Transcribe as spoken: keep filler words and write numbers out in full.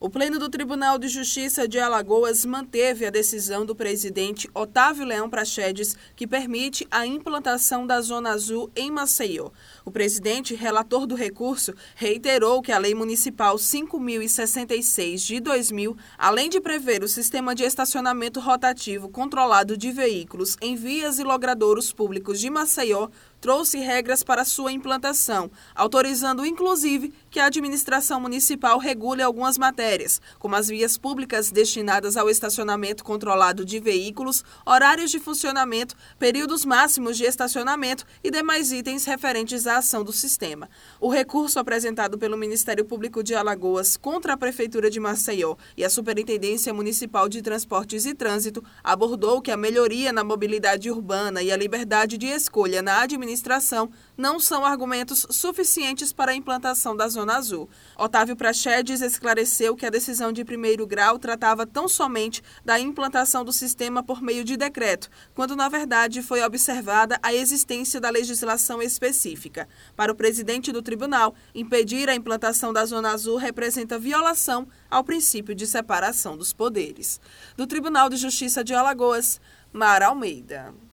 O Pleno do Tribunal de Justiça de Alagoas manteve a decisão do presidente Otávio Leão Praxedes, que permite a implantação da Zona Azul em Maceió. O presidente, relator do recurso, reiterou que a Lei Municipal cinco mil e sessenta e seis de dois mil, além de prever o sistema de estacionamento rotativo controlado de veículos em vias e logradouros públicos de Maceió, trouxe regras para sua implantação, autorizando inclusive que a administração municipal regule algumas matérias, como as vias públicas destinadas ao estacionamento controlado de veículos, horários de funcionamento, períodos máximos de estacionamento e demais itens referentes à ação do sistema. O recurso apresentado pelo Ministério Público de Alagoas contra a Prefeitura de Maceió e a Superintendência Municipal de Transportes e Trânsito abordou que a melhoria na mobilidade urbana e a liberdade de escolha na administração administração não são argumentos suficientes para a implantação da Zona Azul. Otávio Praxedes esclareceu que a decisão de primeiro grau tratava tão somente da implantação do sistema por meio de decreto, quando na verdade foi observada a existência da legislação específica. Para o presidente do tribunal, impedir a implantação da Zona Azul representa violação ao princípio de separação dos poderes. Do Tribunal de Justiça de Alagoas, Mara Almeida.